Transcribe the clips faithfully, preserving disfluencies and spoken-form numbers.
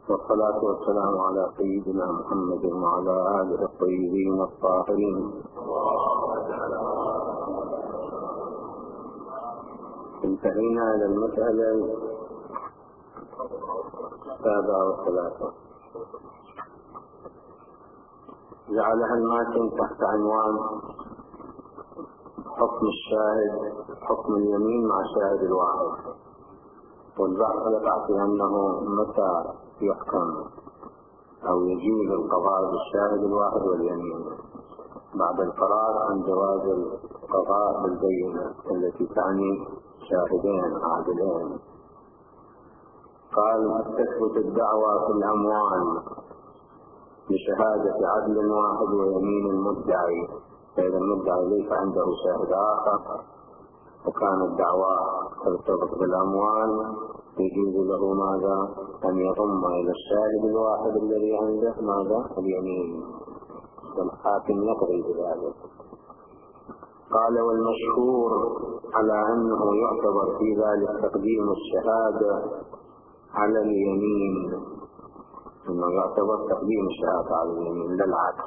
والصلاة والسلام على سيدنا محمد وعلى آله الطيبين الطاهرين. انتهينا إلى المسألة السابعة والثلاثة، جعلها الماتن تحت عنوان حكم الشاهد، حكم اليمين مع الشاهد الواحد. والبحث يقع في أنه متى يحكم أو يجوز القضاء بالشاهد الواحد واليمين بعد القرار عن جواز القضاء بالبينة التي تعني شاهدين عادلين. قال: تثبت الدعوى في الأموال بشهادة عدل واحد ويمين المدعي، فإذا المدعي ليس عنده شاهد آخر وكان الدعوى ترتبط بالأموال يجوز له ماذا؟ أن يضم إلى الشاهد الواحد الذي عنده ماذا؟ اليمين، والحاكم يقضي بذلك. قال: والمشهور على أنه يعتبر في ذلك تقديم الشهادة على اليمين، أنه يعتبر تقديم الشهادة على اليمين لا العكس.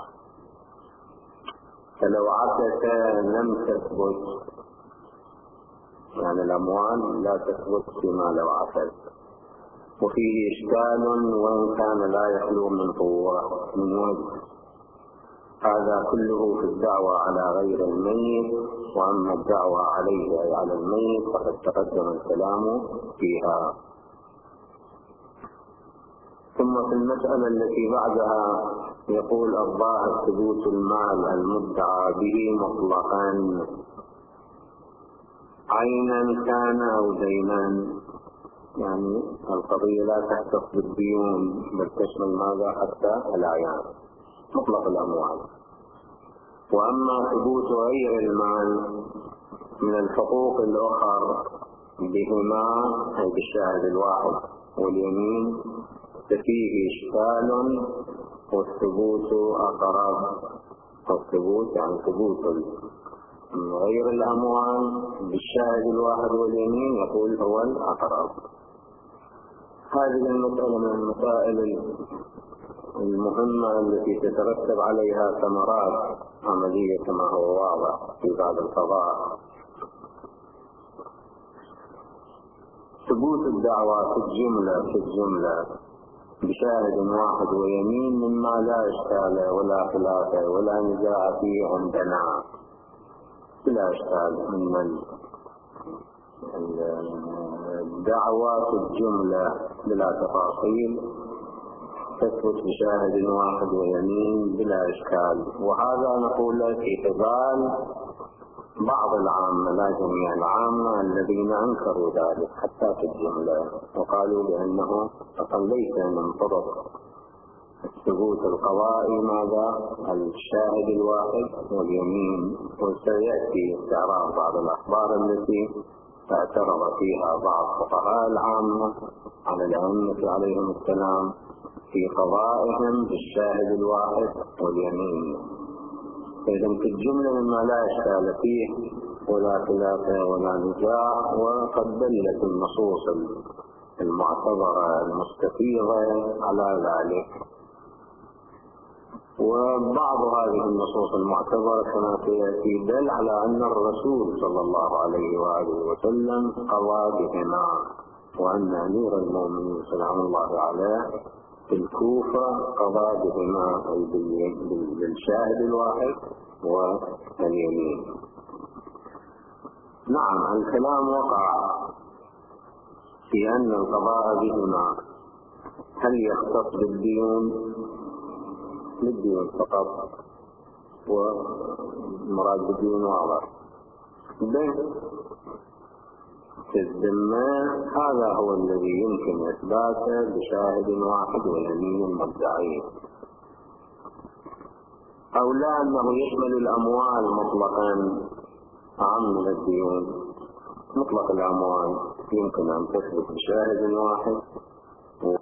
فلو عكس لم تثبت، يعني الأموال لا تثبت فيما لو عكس. وفيه إشكال وإن كان لا يخلو من طورة من وجه. هذا كله في الدعوى على غير الميت، وأما الدعوى عليه أي على الميت فقد تقدم الكلام فيها. ثم في المسألة التي بعدها يقول: الظاهر ثبوت المال المدعى به مطلقا عينا كان أو دينا، يعني القضية لا تختص بالديون بل تشمل ماذا؟ حتى الأعيان، مطلق الأموال. وأما ثبوت غير المال من الحقوق الأخرى بهما أي بالشاهد الواحد واليمين ففيه إشكال، والثبوت أقرب. والثبوت يعني ثبوت غير الأموال بالشاهد الواحد واليمين يقول هو الأقرب. هذه المسألة من المسائل المهمة التي تترتب عليها ثمرات عملية كما هو واضح في بعض القضاء. ثبوت الدعوى في الجملة في الجملة بشاهد واحد ويمين مما لا إشكال ولا خلاف ولا نزاع فيه عندنا، بلا إشكال أن الدعوى في الجملة بلا تفاصيل تثبت بشاهد واحد ويمين بلا إشكال. وهذا نقول في قبال بعض العامة لا جميع العامة الذين أنكروا ذلك حتى في الجملة، وقالوا بأنه أصلا ليس من طرق الثبوت القضائي ماذا؟ الشاهد الواحد واليمين. وسيأتي استعراض بعض الأخبار التي اعترض فيها بعض فقهاء العامة على الأئمة عليهم السلام في قضائهم بالشاهد الواحد واليمين. إذا في الجملة مما لا إشكال فيه ولا خلاف ولا نزاع، وقد دلت النصوص المعتبرة المستفيضة على ذلك. وبعض هذه النصوص المعتبرة كما سيأتي دل على أن الرسول صلى الله عليه وآله وسلم قضى بهما، وأن أمير المؤمنين سلام الله عليه في الكوفة قضى بهما أي بالشاهد الواحد واليمين. نعم، الكلام وقع في أن القضاء بهما هل يختص بالديون بالديون فقط، ومراد بالديون واضح في الذمة، هذا هو الذي يمكن إثباته بشاهد واحد ويمين المدعي. أو لا أنه يشمل الأموال مطلقا أعم من الديون. مطلق الأموال يمكن أن تثبت بشاهد واحد